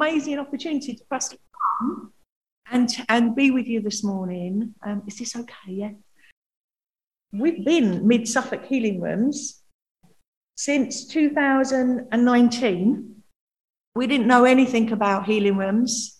amazing opportunity for us to come and be with you this morning. Is this okay? Yeah. We've been Mid Suffolk Healing Rooms since 2019. We didn't know anything about healing rooms,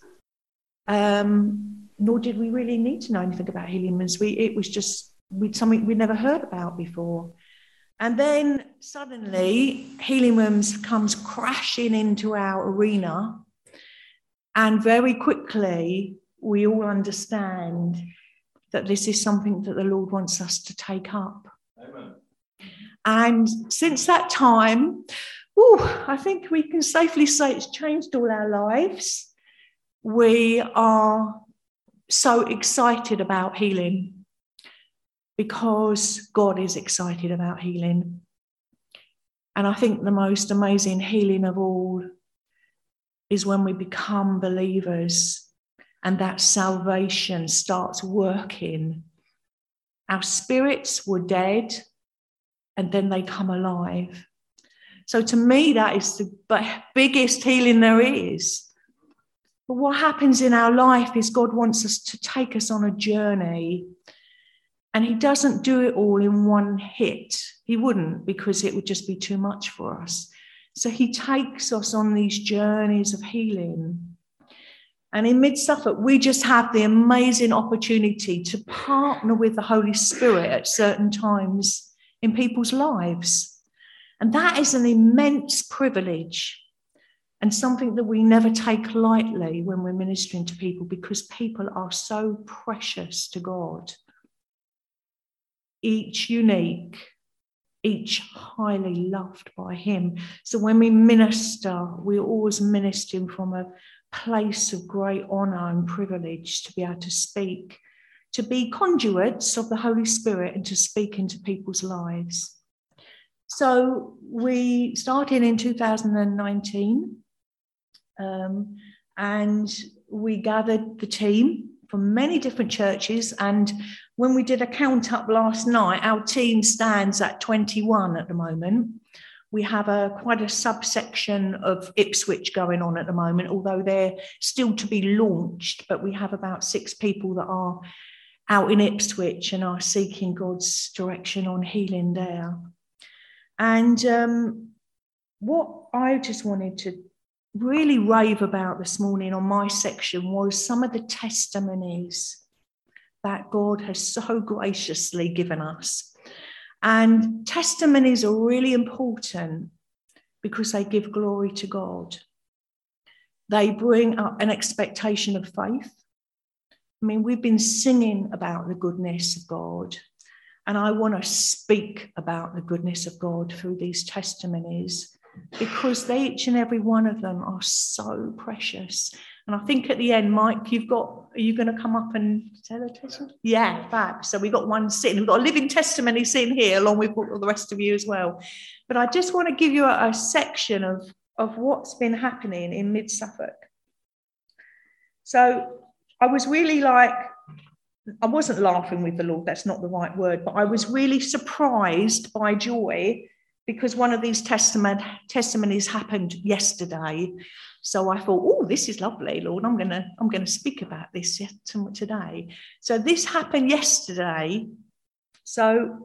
nor did we really need to know anything about healing rooms. It was just something we'd never heard about before. And then suddenly, healing rooms comes crashing into our arena. And very quickly, we all understand that this is something that the Lord wants us to take up. Amen. And since that time, I think we can safely say it's changed all our lives. We are so excited about healing because God is excited about healing. And I think the most amazing healing of all is when we become believers and that salvation starts working. Our spirits were dead and then they come alive. So to me, that is the biggest healing there is. But what happens in our life is God wants us to take us on a journey. And he doesn't do it all in one hit. He wouldn't, because it would just be too much for us. So he takes us on these journeys of healing. And in Mid Suffolk, we just have the amazing opportunity to partner with the Holy Spirit at certain times in people's lives. And that is an immense privilege and something that we never take lightly when we're ministering to people, because people are so precious to God. Each unique, each highly loved by him. So when we minister, we're always ministering from a place of great honour and privilege to be able to speak, to be conduits of the Holy Spirit and to speak into people's lives. So we started in 2019 and we gathered the team from many different churches, and when we did a count up last night, our team stands at 21 at the moment. We have quite a subsection of Ipswich going on at the moment, although they're still to be launched, but we have about 6 people that are out in Ipswich and are seeking God's direction on healing there. And what I just wanted to really rave about this morning on my section was some of the testimonies that God has so graciously given us. And testimonies are really important because they give glory to God. They bring up an expectation of faith. I mean, we've been singing about the goodness of God, and I want to speak about the goodness of God through these testimonies, because each and every one of them are so precious. And I think at the end, Mike, are you going to come up and tell a testimony? Yeah, fab. So we've got one sitting. We've got a living testimony sitting here, along with all the rest of you as well. But I just want to give you a section of what's been happening in Mid Suffolk. So I was really I wasn't laughing with the Lord, that's not the right word, but I was really surprised by joy, because one of these testimonies happened yesterday. So I thought, this is lovely, Lord. I'm going to speak about this today. So this happened yesterday. So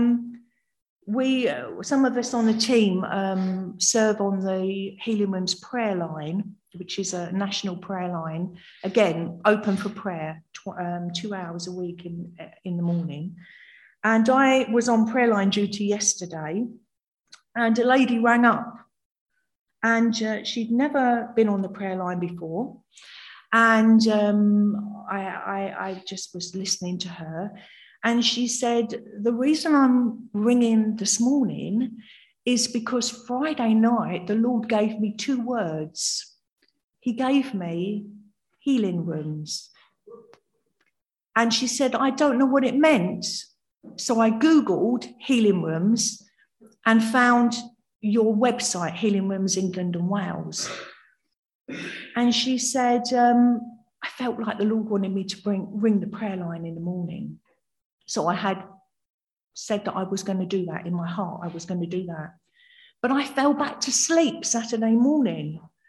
some of us on the team serve on the Healing Rooms prayer line, which is a national prayer line, again, open for prayer, 2 hours a week in the morning. And I was on prayer line duty yesterday, and a lady rang up, and she'd never been on the prayer line before. And I just was listening to her. And she said, the reason I'm ringing this morning is because Friday night, the Lord gave me 2 words. He gave me healing rooms. And she said, I don't know what it meant. So I Googled healing rooms and found your website, Healing Rooms England and Wales. And she said, I felt like the Lord wanted me to ring the prayer line in the morning. So I had said that I was going to do that in my heart. I was going to do that. But I fell back to sleep Saturday morning.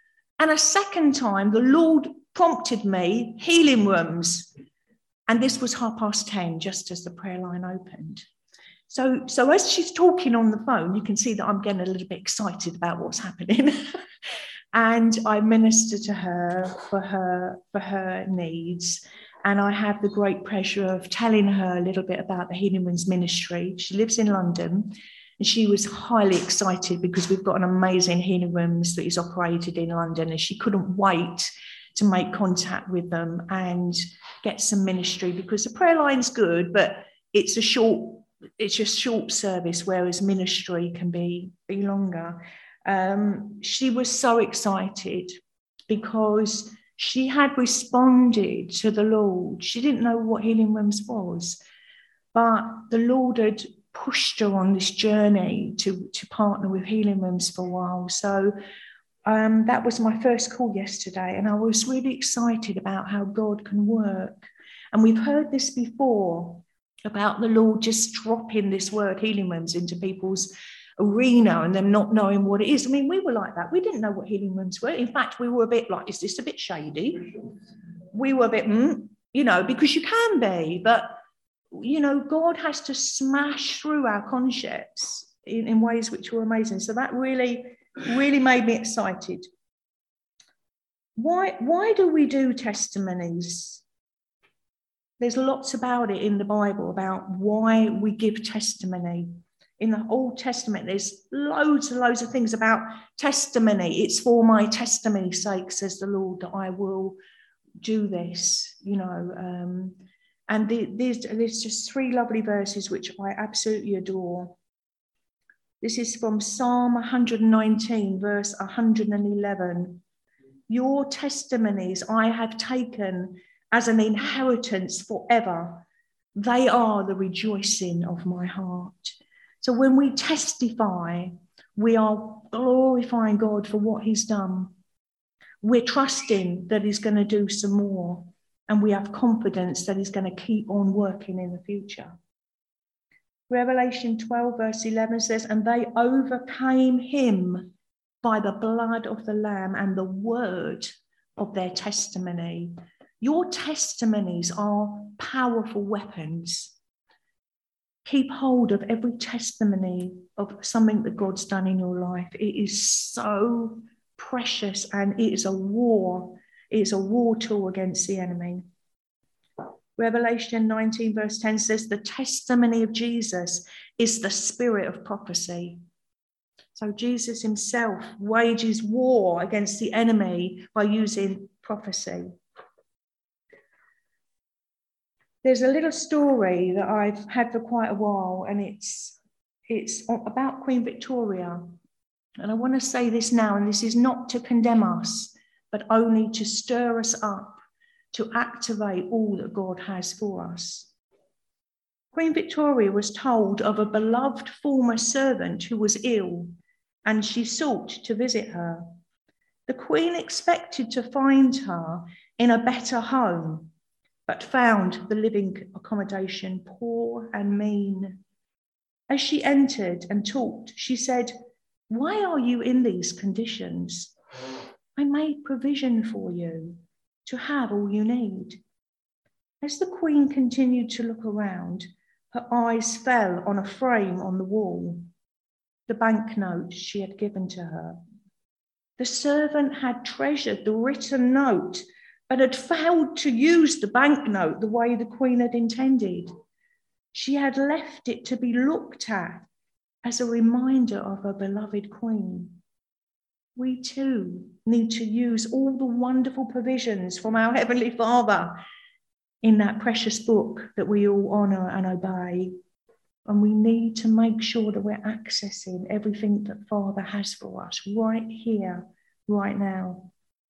And a second time, the Lord prompted me, healing rooms. And this was 10:30, just as the prayer line opened. So as she's talking on the phone, you can see that I'm getting a little bit excited about what's happening. And I minister to her for her needs. And I have the great pleasure of telling her a little bit about the Healing Rooms ministry. She lives in London, and she was highly excited because we've got an amazing Healing Rooms that is operated in London, and she couldn't wait to make contact with them and get some ministry, because the prayer line's good, but it's just short service, whereas ministry can be longer. She was so excited because she had responded to the Lord. She didn't know what Healing Rooms was, but the Lord had pushed her on this journey to partner with Healing Rooms for a while. So that was my first call yesterday, and I was really excited about how God can work. And we've heard this before about the Lord just dropping this word Healing Rooms into people's arena and them not knowing what it is. I mean, we were like that. We didn't know what Healing Rooms were. In fact, we were a bit like, is this a bit shady? We were a bit, because you can be, but, God has to smash through our concepts in ways which were amazing. So that really, really made me excited. Why do we do testimonies? There's lots about it in the Bible about why we give testimony. In the Old Testament, there's loads and loads of things about testimony. It's for my testimony's sake, says the Lord, that I will do this, And there's just 3 lovely verses which I absolutely adore. This is from Psalm 119, verse 111. Your testimonies I have taken as an inheritance forever. They are the rejoicing of my heart. So when we testify, we are glorifying God for what he's done. We're trusting that he's going to do some more, and we have confidence that he's going to keep on working in the future. Revelation 12 verse 11 says, and they overcame him by the blood of the Lamb and the word of their testimony. Your testimonies are powerful weapons. Keep hold of every testimony of something that God's done in your life. It is so precious, and it is a war. It is a war tool against the enemy. Revelation 19 verse 10 says, the testimony of Jesus is the spirit of prophecy. So Jesus himself wages war against the enemy by using prophecy. There's a little story that I've had for quite a while, and it's about Queen Victoria. And I want to say this now, and this is not to condemn us, but only to stir us up, to activate all that God has for us. Queen Victoria was told of a beloved former servant who was ill, and she sought to visit her. The Queen expected to find her in a better home, but found the living accommodation poor and mean. As she entered and talked, she said, why are you in these conditions? I made provision for you to have all you need. As the Queen continued to look around, her eyes fell on a frame on the wall, the banknote she had given to her. The servant had treasured the written note, but had failed to use the banknote the way the Queen had intended. She had left it to be looked at as a reminder of her beloved Queen. We too need to use all the wonderful provisions from our Heavenly Father in that precious book that we all honour and obey. And we need to make sure that we're accessing everything that Father has for us right here, right now.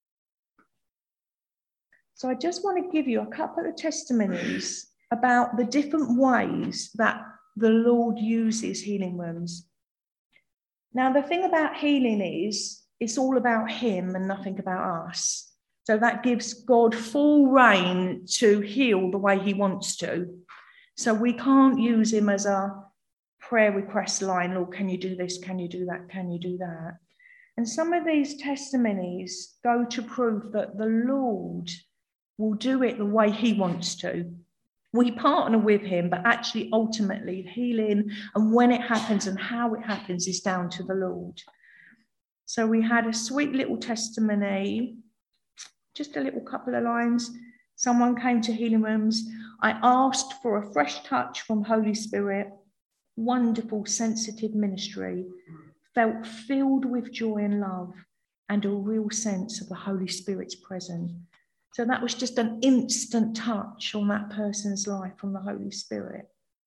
So I just want to give you a couple of testimonies about the different ways that the Lord uses healing rooms. Now, the thing about healing is it's all about him and nothing about us. So that gives God full reign to heal the way he wants to. So we can't use him as a prayer request line, Lord, can you do this? Can you do that? Can you do that? And some of these testimonies go to prove that the Lord will do it the way he wants to. We partner with him, but actually ultimately healing and when it happens and how it happens is down to the Lord. So we had a sweet little testimony, just a little couple of lines. Someone came to Healing Rooms. I asked for a fresh touch from Holy Spirit, wonderful, sensitive ministry, felt filled with joy and love and a real sense of the Holy Spirit's presence. So that was just an instant touch on that person's life from the Holy Spirit.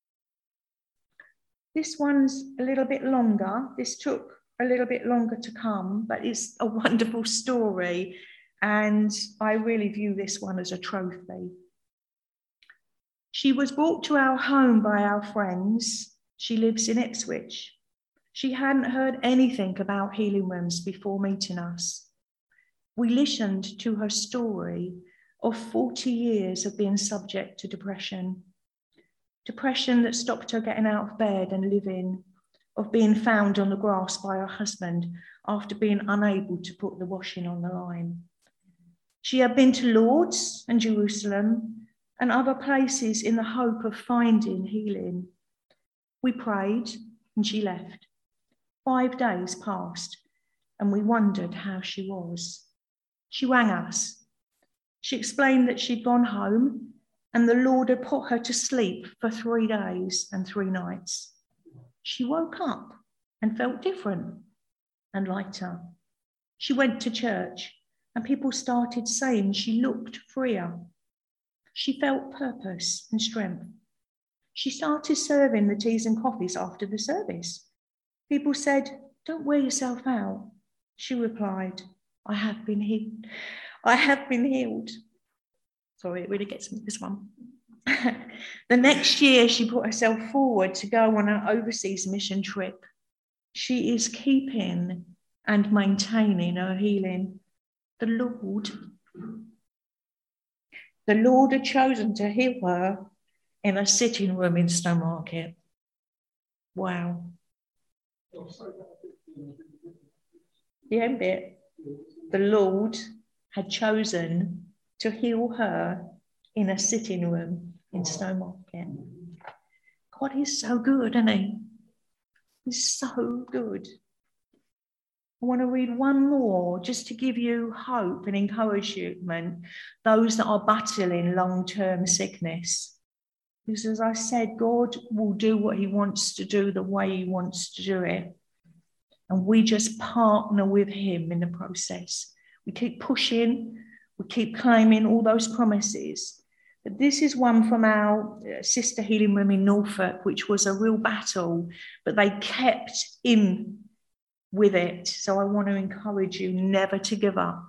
This one's a little bit longer. This took a little bit longer to come, but it's a wonderful story. And I really view this one as a trophy. She was brought to our home by our friends. She lives in Ipswich. She hadn't heard anything about Healing Rooms before meeting us. We listened to her story of 40 years of being subject to depression. Depression that stopped her getting out of bed and living, of being found on the grass by her husband after being unable to put the washing on the line. She had been to Lourdes and Jerusalem and other places in the hope of finding healing. We prayed and she left. 5 days passed and we wondered how she was. She rang us. She explained that she'd gone home and the Lord had put her to sleep for 3 days and 3 nights. She woke up and felt different and lighter. She went to church and people started saying she looked freer. She felt purpose and strength. She started serving the teas and coffees after the service. People said, "Don't wear yourself out." She replied, I have been healed. I have been healed. Sorry, it really gets me, this one. The next year, she put herself forward to go on an overseas mission trip. She is keeping and maintaining her healing. The Lord had chosen to heal her in a sitting room in Stowmarket. Wow. The end bit. The Lord had chosen to heal her in a sitting room in Stowmarket. God is so good, isn't he? He's so good. I want to read one more just to give you hope and encouragement, those that are battling long-term sickness. Because as I said, God will do what he wants to do the way he wants to do it. And we just partner with him in the process. We keep pushing, we keep claiming all those promises. But this is one from our sister healing room in Norfolk, which was a real battle, but they kept in with it. So I want to encourage you never to give up.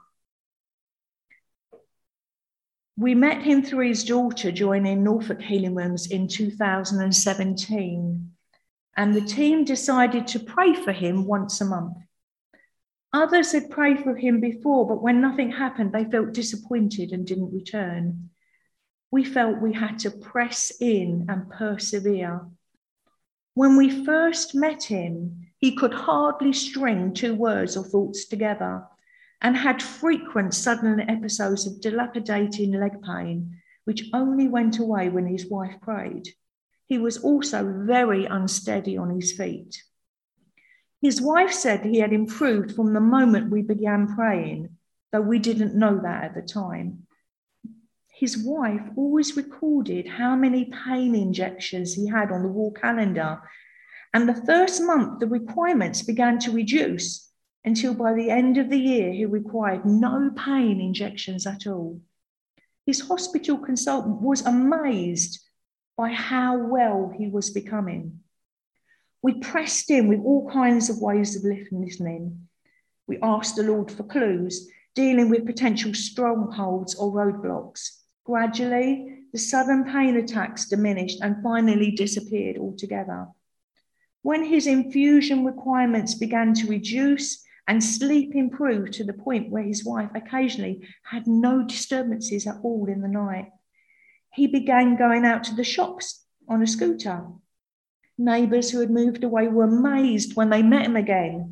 We met him through his daughter joining Norfolk Healing Rooms in 2017. And the team decided to pray for him once a month. Others had prayed for him before, but when nothing happened, they felt disappointed and didn't return. We felt we had to press in and persevere. When we first met him, he could hardly string 2 words or thoughts together and had frequent sudden episodes of dilapidating leg pain, which only went away when his wife prayed. He was also very unsteady on his feet. His wife said he had improved from the moment we began praying, though we didn't know that at the time. His wife always recorded how many pain injections he had on the wall calendar, and the first month the requirements began to reduce until by the end of the year he required no pain injections at all. His hospital consultant was amazed by how well he was becoming. We pressed in with all kinds of ways of listening. We asked the Lord for clues, dealing with potential strongholds or roadblocks. Gradually, the sudden pain attacks diminished and finally disappeared altogether. When his infusion requirements began to reduce and sleep improved to the point where his wife occasionally had no disturbances at all in the night, he began going out to the shops on a scooter. Neighbours who had moved away were amazed when they met him again.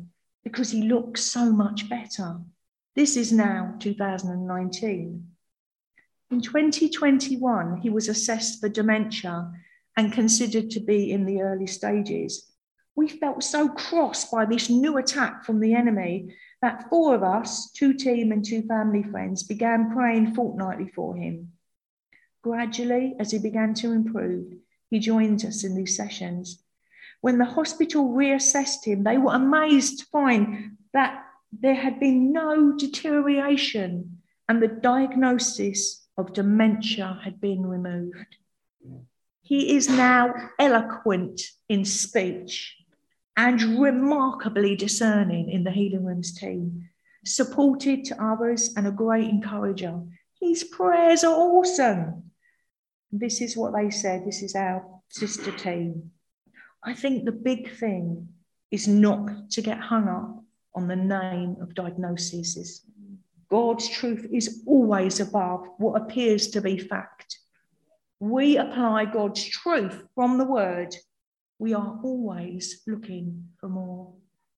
because he looks so much better. This is now 2019. In 2021, he was assessed for dementia and considered to be in the early stages. We felt so crossed by this new attack from the enemy that 4 of us, 2 team and 2 family friends, began praying fortnightly for him. Gradually, as he began to improve, he joined us in these sessions. When the hospital reassessed him, they were amazed to find that there had been no deterioration and the diagnosis of dementia had been removed. He is now eloquent in speech and remarkably discerning in the Healing Rooms team, supported to others and a great encourager. His prayers are awesome. This is what they said. This is our sister team. I think the big thing is not to get hung up on the name of diagnoses. God's truth is always above what appears to be fact. We apply God's truth from the word. We are always looking for more.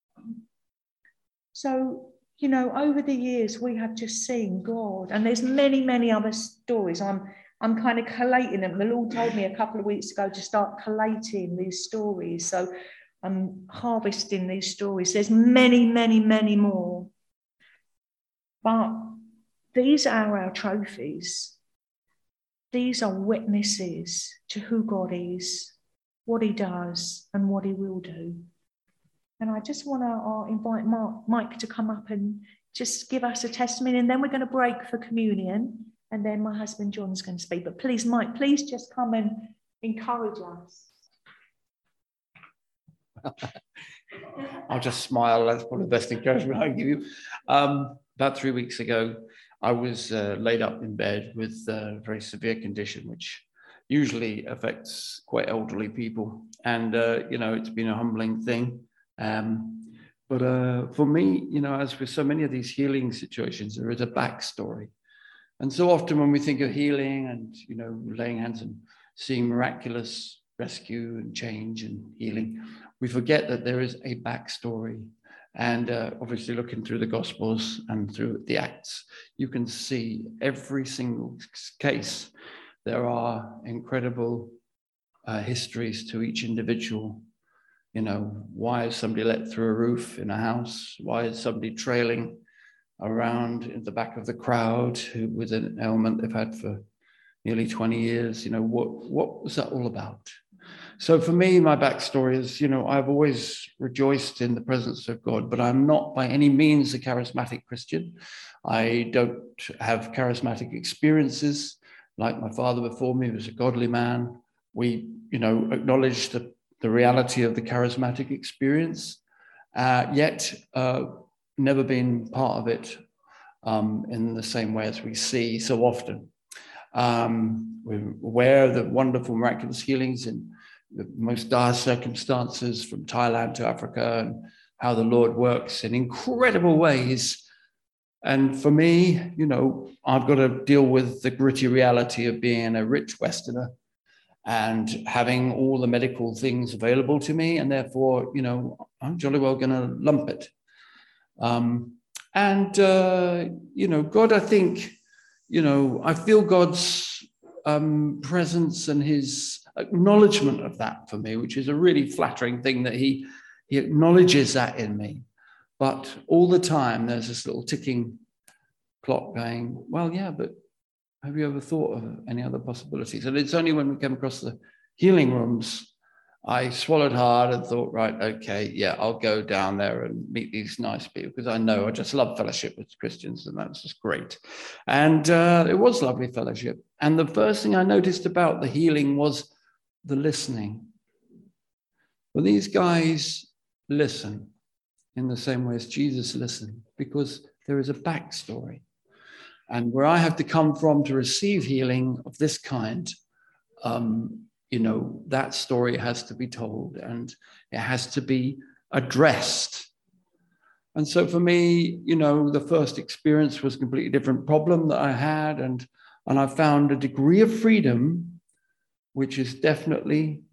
So, you know, over the years, we have just seen God, and there's many, many other stories. I'm kind of collating them. The Lord told me a couple of weeks ago to start collating these stories. So I'm harvesting these stories. There's many, many, many more. But these are our trophies. These are witnesses to who God is, what he does, and what he will do. And I just want to invite Mike to come up and just give us a testimony, and then we're going to break for communion, and then my husband John's going to speak. But please, Mike, please just come and encourage us. I'll just smile. That's probably the best encouragement I can give you. About 3 weeks ago, I was laid up in bed with a very severe condition, which usually affects quite elderly people. And, you know, it's been a humbling thing. But for me, you know, as with so many of these healing situations, there is a backstory. And so often when we think of healing and, you know, laying hands and seeing miraculous rescue and change and healing, we forget that there is a backstory. And obviously looking through the Gospels and through the Acts, you can see every single case. There are incredible histories to each individual. You know, why is somebody let through a roof in a house? Why is somebody trailing around in the back of the crowd with an ailment they've had for nearly 20 years? You know, what was that all about? So for me, my backstory is, you know, I've always rejoiced in the presence of God, but I'm not by any means a charismatic Christian. I don't have charismatic experiences like my father before me was a godly man. We, you know, acknowledge the reality of the charismatic experience, yet never been part of it in the same way as we see so often. We're aware of the wonderful miraculous healings in the most dire circumstances from Thailand to Africa, and how the Lord works in incredible ways. And for me, you know, I've got to deal with the gritty reality of being a rich Westerner and having all the medical things available to me. And therefore, you know, I'm jolly well going to lump it. You know, God, I think, you know, I feel God's presence and his acknowledgement of that for me, which is a really flattering thing that he acknowledges that in me. But all the time there's this little ticking clock going, well, yeah, but have you ever thought of any other possibilities? And it's only when we came across the healing rooms, I swallowed hard and thought, right, okay, yeah, I'll go down there and meet these nice people, because I know I just love fellowship with Christians, and that's just great. And it was lovely fellowship. And the first thing I noticed about the healing was the listening. Well, these guys listen in the same way as Jesus listened, because there is a backstory. And where I have to come from to receive healing of this kind, you know, that story has to be told and it has to be addressed. And so for me, you know, the first experience was a completely different problem that I had. And I found a degree of freedom, which is definitely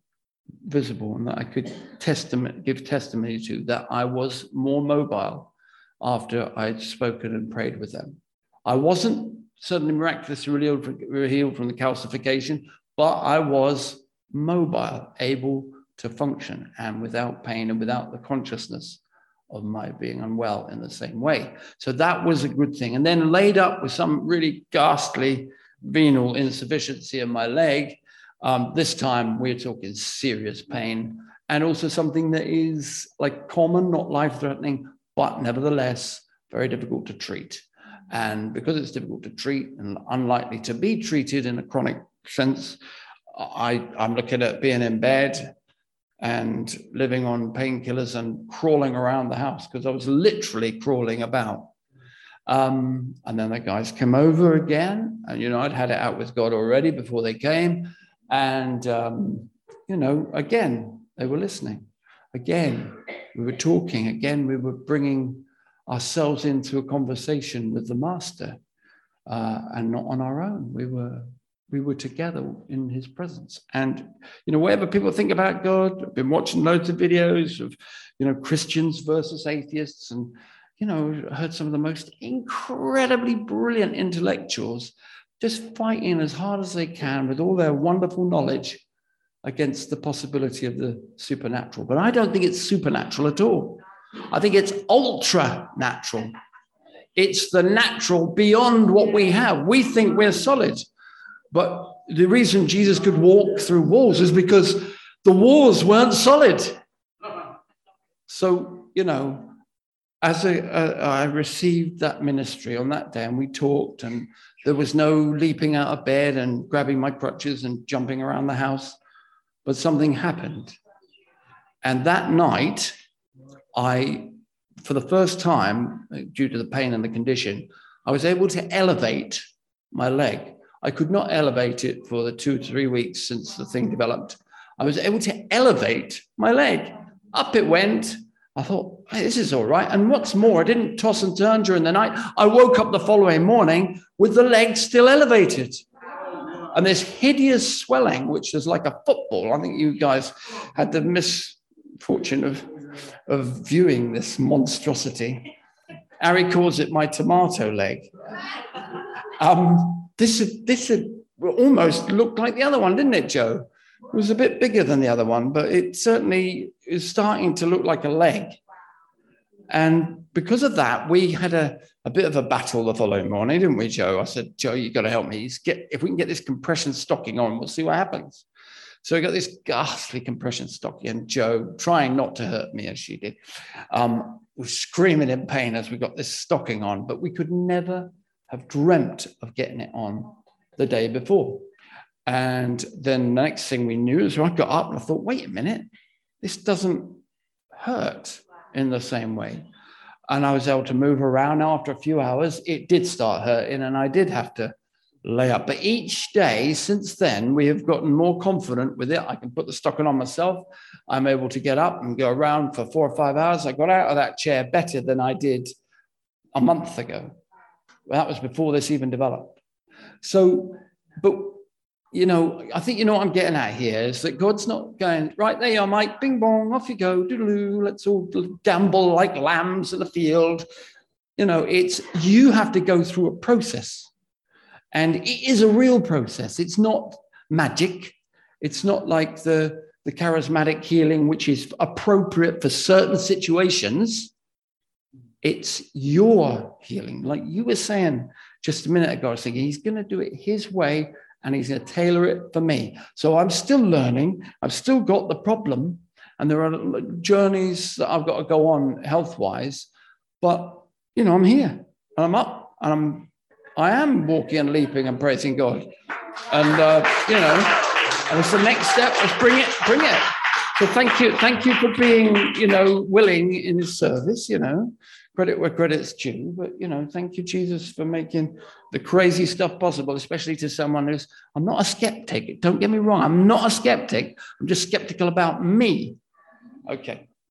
visible and that I could give testimony to, that I was more mobile after I'd spoken and prayed with them. I wasn't certainly miraculously healed from the calcification, but I was mobile, able to function, and without pain and without the consciousness of my being unwell in the same way. So that was a good thing. And then laid up with some really ghastly venal insufficiency in my leg. This time we're talking serious pain, and also something that is like common, not life-threatening, but nevertheless very difficult to treat. And because it's difficult to treat and unlikely to be treated in a chronic sense, I'm looking at being in bed and living on painkillers and crawling around the house, because I was literally crawling about. And then the guys came over again, and, you know, I'd had it out with God already before they came. And, you know, again, they were listening. Again, we were talking. Again, we were bringing ourselves into a conversation with the Master, and not on our own. We were together in his presence. And, you know, whatever people think about God, I've been watching loads of videos of, you know, Christians versus atheists, and, you know, heard some of the most incredibly brilliant intellectuals just fighting as hard as they can with all their wonderful knowledge against the possibility of the supernatural. But I don't think it's supernatural at all. I think it's ultra natural. It's the natural beyond what we have. We think we're solid. But the reason Jesus could walk through walls is because the walls weren't solid. So, you know, as I received that ministry on that day, and we talked, and there was no leaping out of bed and grabbing my crutches and jumping around the house, but something happened. And that night, for the first time, due to the pain and the condition, I was able to elevate my leg. I could not elevate it for the 2 to 3 weeks since the thing developed. I was able to elevate my leg. Up it went. I thought, hey, this is all right. And what's more, I didn't toss and turn during the night. I woke up the following morning with the leg still elevated. And this hideous swelling, which is like a football. I think you guys had the misfortune of viewing this monstrosity. Harry calls it my tomato leg. This almost looked like the other one, didn't it, Joe? It was a bit bigger than the other one, but it certainly is starting to look like a leg. And because of that, we had a bit of a battle the following morning, didn't we, Joe? I said, Joe, you've got to help me. If we can get this compression stocking on, we'll see what happens. So we got this ghastly compression stocking, and Joe, trying not to hurt me as she did, was screaming in pain as we got this stocking on, but we could never have dreamt of getting it on the day before. And then the next thing we knew is I got up and I thought, wait a minute, this doesn't hurt in the same way. And I was able to move around. Now, after a few hours, it did start hurting, and I did have to lay up. But each day since then, we have gotten more confident with it. I can put the stocking on myself. I'm able to get up and go around for 4 or 5 hours. I got out of that chair better than I did a month ago. That was before this even developed. So, but, you know, I think you know what I'm getting at here is that God's not going, right, there you are, Mike, bing bong, off you go, doodaloo, let's all gamble like lambs in the field. You know, it's, you have to go through a process. And it is a real process. It's not magic. It's not like the charismatic healing, which is appropriate for certain situations. It's your healing. Like you were saying just a minute ago, I was thinking he's going to do it his way, and he's going to tailor it for me. So I'm still learning. I've still got the problem, and there are journeys that I've got to go on health-wise. But, you know, I'm here, and I'm up, and I am walking and leaping and praising God. And, you know, and it's the next step. Let's bring it. So thank you for being, you know, willing in his service, you know. Credit where credit's due, but, you know, thank you, Jesus, for making the crazy stuff possible, especially to someone who's, I'm not a skeptic. Don't get me wrong. I'm not a skeptic. I'm just skeptical about me. Okay.